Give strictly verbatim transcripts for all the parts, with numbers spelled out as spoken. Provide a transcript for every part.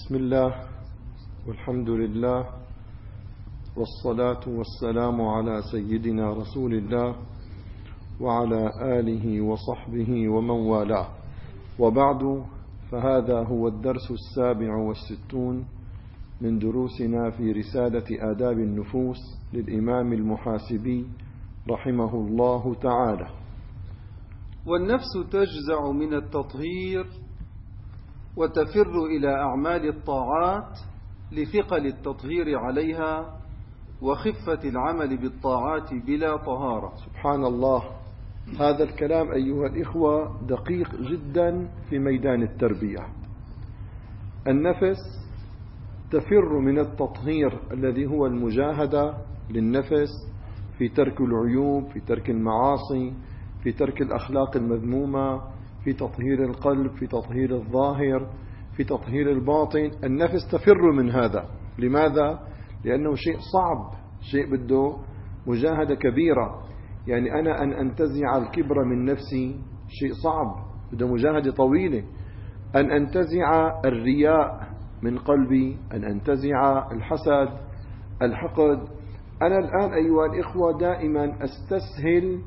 بسم الله والحمد لله والصلاة والسلام على سيدنا رسول الله وعلى آله وصحبه ومن والاه، وبعد، فهذا هو الدرس السابع والستون من دروسنا في رسالة آداب النفوس للإمام المحاسبي رحمه الله تعالى. والنفس تجزع من التطهير وتفر إلى أعمال الطاعات لثقل التطهير عليها وخفة العمل بالطاعات بلا طهارة. سبحان الله، هذا الكلام أيها الإخوة دقيق جدا في ميدان التربية. النفس تفر من التطهير الذي هو المجاهدة للنفس في ترك العيوب، في ترك المعاصي، في ترك الأخلاق المذمومة، في تطهير القلب، في تطهير الظاهر، في تطهير الباطن. النفس تفر من هذا. لماذا؟ لأنه شيء صعب، شيء بده مجاهدة كبيرة. يعني أنا أن أنتزع الكبر من نفسي شيء صعب، بده مجاهدة طويلة. أن أنتزع الرياء من قلبي، أن أنتزع الحسد، الحقد. أنا الآن أيها الإخوة دائما أستسهل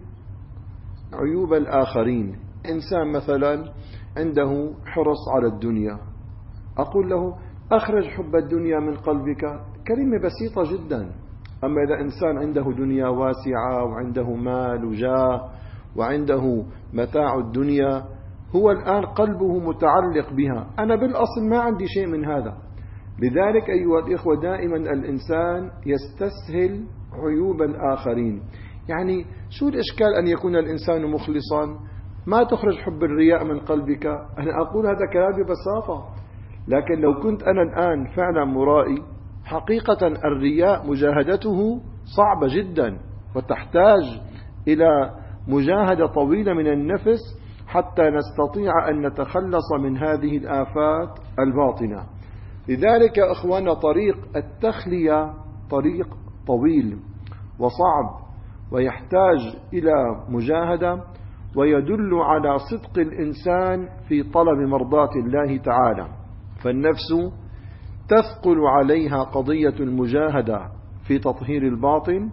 عيوب الآخرين. إنسان مثلا عنده حرص على الدنيا، أقول له أخرج حب الدنيا من قلبك، كلمة بسيطة جدا. أما إذا إنسان عنده دنيا واسعة وعنده مال وجاه وعنده متاع الدنيا، هو الآن قلبه متعلق بها. أنا بالأصل ما عندي شيء من هذا. لذلك أيها الإخوة دائما الإنسان يستسهل عيوب الآخرين. يعني شو الإشكال أن يكون الإنسان مخلصا؟ ما تخرج حب الرياء من قلبك. أنا أقول هذا كلام ببساطة، لكن لو كنت أنا الآن فعلا مرائي، حقيقة الرياء مجاهدته صعبة جدا وتحتاج إلى مجاهدة طويلة من النفس حتى نستطيع أن نتخلص من هذه الآفات الباطنة. لذلك أخوانا طريق التخلية طريق طويل وصعب ويحتاج إلى مجاهدة، ويدل على صدق الإنسان في طلب مرضاة الله تعالى. فالنفس تثقل عليها قضية المجاهدة في تطهير الباطن،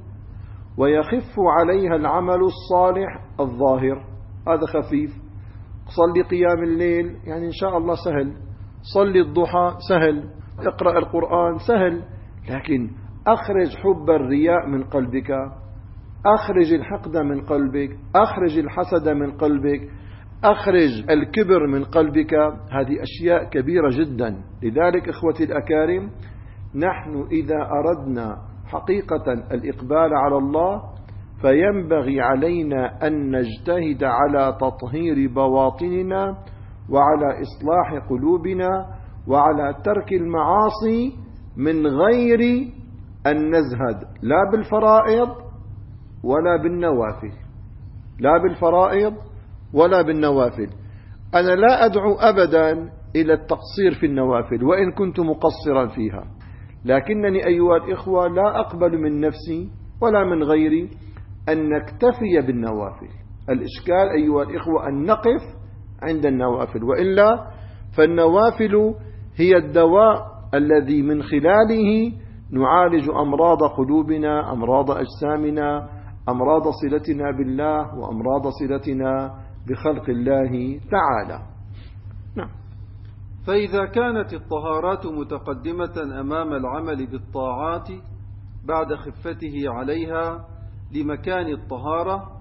ويخف عليها العمل الصالح الظاهر. هذا خفيف. صلي قيام الليل، يعني إن شاء الله سهل. صلي الضحى سهل. اقرأ القرآن سهل. لكن أخرج حب الرياء من قلبك، أخرج الحقد من قلبك، أخرج الحسد من قلبك، أخرج الكبر من قلبك. هذه أشياء كبيرة جدا. لذلك إخوتي الأكارم، نحن إذا أردنا حقيقة الإقبال على الله فينبغي علينا أن نجتهد على تطهير بواطننا وعلى إصلاح قلوبنا وعلى ترك المعاصي من غير أن نزهد لا بالفرائض ولا بالنوافل. لا بالفرائض ولا بالنوافل. أنا لا أدعو أبدا إلى التقصير في النوافل وإن كنت مقصرا فيها، لكنني أيها الإخوة لا أقبل من نفسي ولا من غيري أن نكتفي بالنوافل. الإشكال أيها الإخوة أن نقف عند النوافل، وإلا فالنوافل هي الدواء الذي من خلاله نعالج أمراض قلوبنا، أمراض أجسامنا، أمراض صلتنا بالله وأمراض صلتنا بخلق الله تعالى. نعم. فإذا كانت الطهارات متقدمة أمام العمل بالطاعات بعد خفته عليها لمكان الطهارة،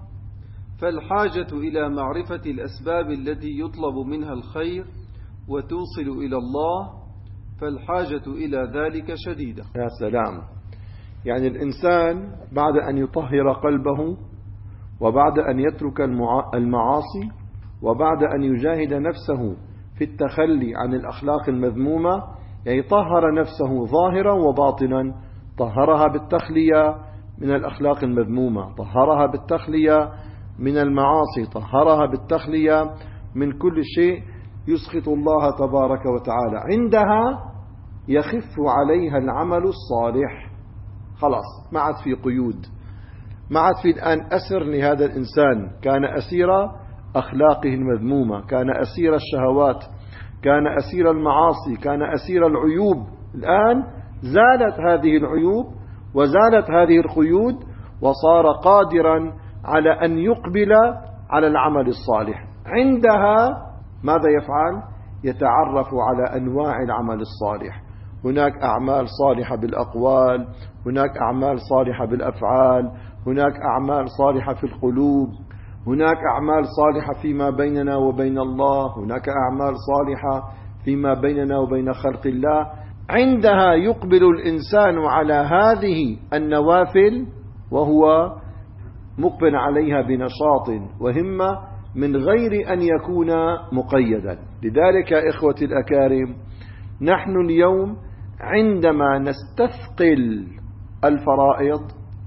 فالحاجة إلى معرفة الأسباب التي يطلب منها الخير وتوصل إلى الله، فالحاجة إلى ذلك شديدة. يا سلام. يعني الإنسان بعد أن يطهر قلبه وبعد أن يترك المعاصي وبعد أن يجاهد نفسه في التخلي عن الأخلاق المذمومة، يعني طهر نفسه ظاهرا وباطنا. طهرها بالتخلية من الأخلاق المذمومة، طهرها بالتخلية من المعاصي، طهرها بالتخلية من كل شيء يسخط الله تبارك وتعالى. عندها يخف عليها العمل الصالح. خلاص، ما عاد في قيود، ما عاد في الآن أسر لهذا الإنسان. كان أسير أخلاقه المذمومة، كان أسير الشهوات، كان أسير المعاصي، كان أسير العيوب. الآن زالت هذه العيوب وزالت هذه القيود، وصار قادرا على أن يقبل على العمل الصالح. عندها ماذا يفعل؟ يتعرف على أنواع العمل الصالح. هناك أعمال صالحة بالأقوال، هناك أعمال صالحة بالأفعال، هناك أعمال صالحة في القلوب، هناك أعمال صالحة فيما بيننا وبين الله، هناك أعمال صالحة فيما بيننا وبين خلق الله. عندها يقبل الإنسان على هذه النوافل وهو مقبل عليها بنشاط وهمة من غير أن يكون مقيدا. لذلك يا إخوتي الأكارم، نحن اليوم عندما نستثقل الفرائض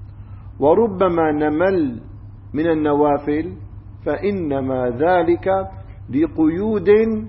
وربما نمل من النوافل، فإنما ذلك لقيود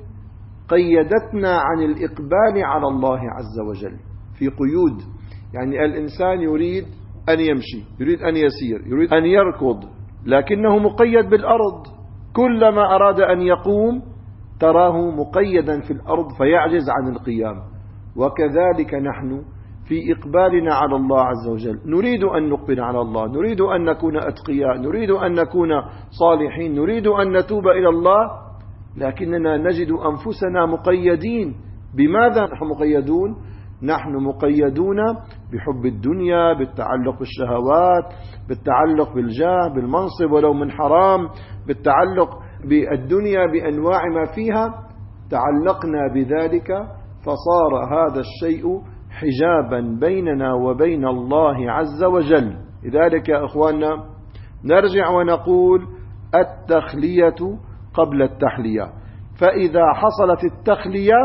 قيدتنا عن الإقبال على الله عز وجل. في قيود، يعني الإنسان يريد أن يمشي، يريد أن يسير، يريد أن يركض، لكنه مقيد بالأرض. كلما أراد أن يقوم تراه مقيدا في الأرض فيعجز عن القيام. وكذلك نحن في إقبالنا على الله عز وجل، نريد أن نقبل على الله، نريد أن نكون أتقياء، نريد أن نكون صالحين، نريد أن نتوب إلى الله، لكننا نجد أنفسنا مقيدين. بماذا نحن مقيدون؟ نحن مقيدون بحب الدنيا، بالتعلق بالشهوات، بالتعلق بالجاه، بالمنصب ولو من حرام، بالتعلق بالدنيا بأنواع ما فيها. تعلقنا بذلك فصار هذا الشيء حجابا بيننا وبين الله عز وجل. لذلك يا أخواننا نرجع ونقول التخلية قبل التحلية. فإذا حصلت التخلية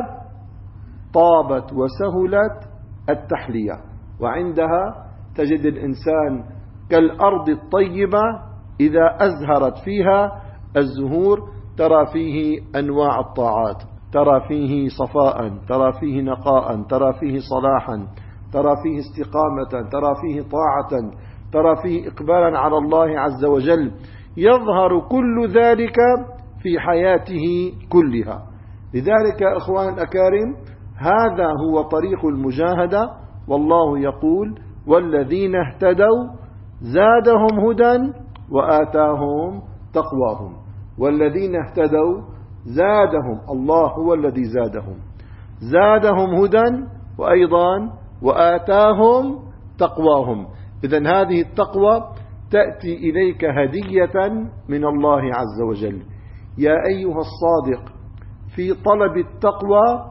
طابت وسهلت التحلية، وعندها تجد الإنسان كالأرض الطيبة إذا أزهرت فيها الزهور، ترى فيه أنواع الطاعات، ترى فيه صفاء، ترى فيه نقاء، ترى فيه صلاحا، ترى فيه استقامة، ترى فيه طاعة، ترى فيه إقبالا على الله عز وجل. يظهر كل ذلك في حياته كلها. لذلك يا إخوان الأكارم هذا هو طريق المجاهدة. والله يقول والذين اهتدوا زادهم هدى وآتاهم تقواهم. والذين اهتدوا زادهم، الله هو الذي زادهم، زادهم هدى وأيضا وآتاهم تقواهم. إذن هذه التقوى تأتي إليك هدية من الله عز وجل. يا أيها الصادق في طلب التقوى،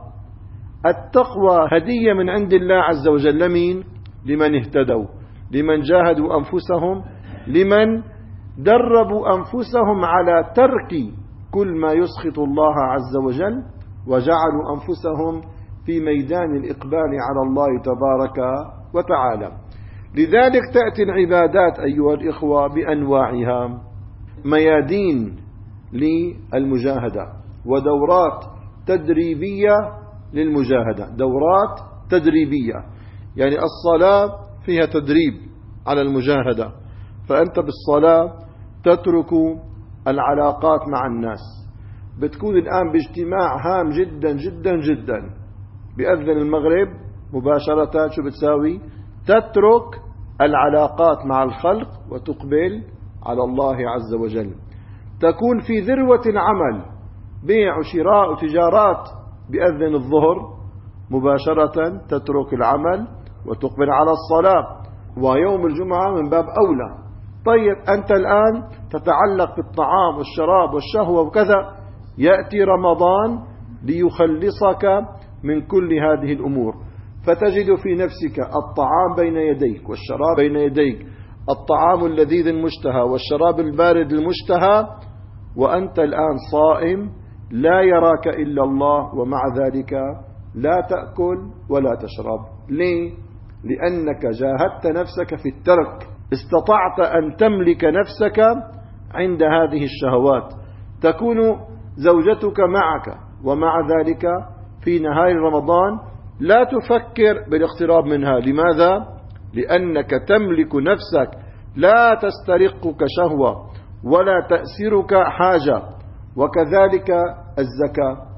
التقوى هدية من عند الله عز وجل. لمين؟ لمن اهتدوا، لمن جاهدوا أنفسهم، لمن دربوا أنفسهم على ترك كل ما يسخط الله عز وجل، وجعلوا أنفسهم في ميدان الإقبال على الله تبارك وتعالى. لذلك تأتي العبادات أيها الإخوة بأنواعها، ميادين للمجاهدة ودورات تدريبية للمجاهدة. دورات تدريبية يعني الصلاة فيها تدريب على المجاهدة، فأنت بالصلاة تترك العلاقات مع الناس. بتكون الآن باجتماع هام جدا جدا جدا، بأذن المغرب مباشرة شو بتساوي؟ تترك العلاقات مع الخلق وتقبل على الله عز وجل. تكون في ذروة العمل، بيع وشراء وتجارات، بأذن الظهر مباشرة تترك العمل وتقبل على الصلاة، ويوم الجمعة من باب أولى. طيب أنت الآن تتعلق بالطعام والشراب والشهوة وكذا، يأتي رمضان ليخلصك من كل هذه الأمور، فتجد في نفسك الطعام بين يديك والشراب بين يديك، الطعام اللذيذ المشتهى والشراب البارد المشتهى، وأنت الآن صائم لا يراك إلا الله، ومع ذلك لا تأكل ولا تشرب. ليه؟ لأنك جاهدت نفسك في الترك، استطعت أن تملك نفسك عند هذه الشهوات. تكون زوجتك معك، ومع ذلك في نهاية رمضان لا تفكر بالاقتراب منها. لماذا؟ لأنك تملك نفسك، لا تسترقك شهوة ولا تأسرك حاجة. وكذلك الزكاة،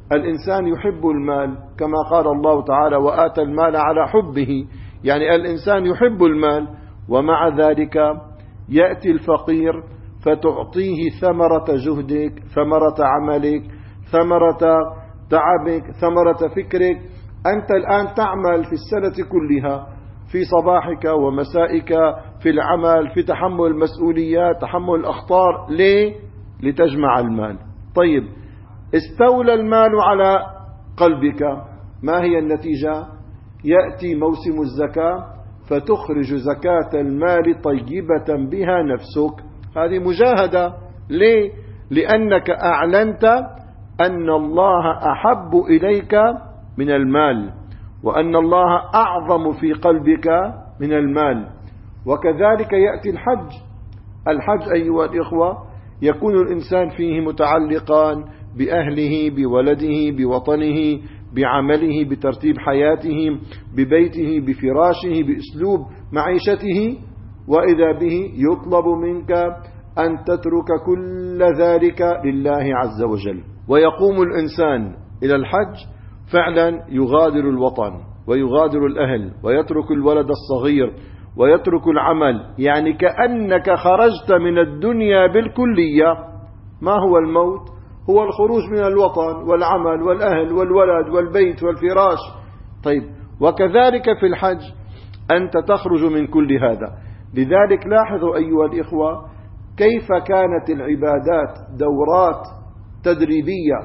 الإنسان يحب المال كما قال الله تعالى وآتى المال على حبه، يعني الإنسان يحب المال، ومع ذلك يأتي الفقير فتعطيه ثمرة جهدك، ثمرة عملك، ثمرة تعبك، ثمرة فكرك. أنت الآن تعمل في السنة كلها، في صباحك ومسائك، في العمل، في تحمل المسؤوليات، تحمل الأخطار. ليه؟ لتجمع المال. طيب، استولى المال على قلبك، ما هي النتيجة؟ يأتي موسم الزكاة فتخرج زكاة المال طيبة بها نفسك. هذه مجاهدة. ليه؟ لأنك أعلنت أن الله أحب إليك من المال، وأن الله أعظم في قلبك من المال. وكذلك يأتي الحج. الحج أيها الإخوة يكون الإنسان فيه متعلقا بأهله، بولده، بوطنه، بعمله، بترتيب حياته، ببيته، بفراشه، بأسلوب معيشته، وإذا به يطلب منك أن تترك كل ذلك لله عز وجل. ويقوم الإنسان إلى الحج فعلا يغادر الوطن ويغادر الأهل ويترك الولد الصغير ويترك العمل، يعني كأنك خرجت من الدنيا بالكلية. ما هو الموت؟ هو الخروج من الوطن والعمل والأهل والولد والبيت والفراش. طيب، وكذلك في الحج أنت تخرج من كل هذا. لذلك لاحظوا أيها الإخوة كيف كانت العبادات دورات تدريبية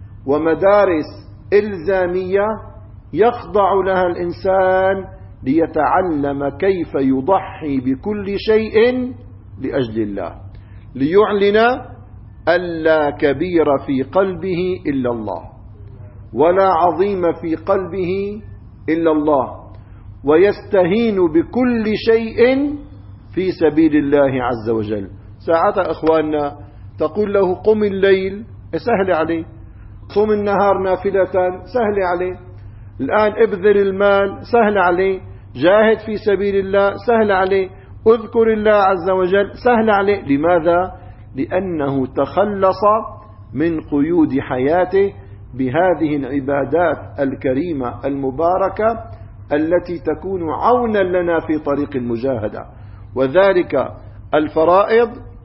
ومدارس إلزامية يخضع لها الإنسان ليتعلم كيف يضحي بكل شيء لأجل الله، ليعلن ألا كبير في قلبه إلا الله، ولا عظيم في قلبه إلا الله، ويستهين بكل شيء في سبيل الله عز وجل. ساعتها أخواننا تقول له قم الليل، سهل عليه. صم النهار نافلة، سهل عليه. الآن ابذل المال، سهل عليه. جاهد في سبيل الله، سهل عليه. اذكر الله عز وجل، سهل عليه. لماذا؟ لأنه تخلص من قيود حياته بهذه العبادات الكريمة المباركة التي تكون عونا لنا في طريق المجاهدة، وذلك الفرائض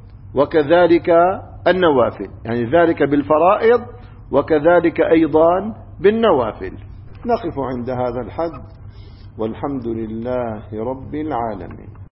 وكذلك النوافل، يعني ذلك بالفرائض وكذلك أيضا بالنوافل. نقف عند هذا الحد، والحمد لله رب العالمين.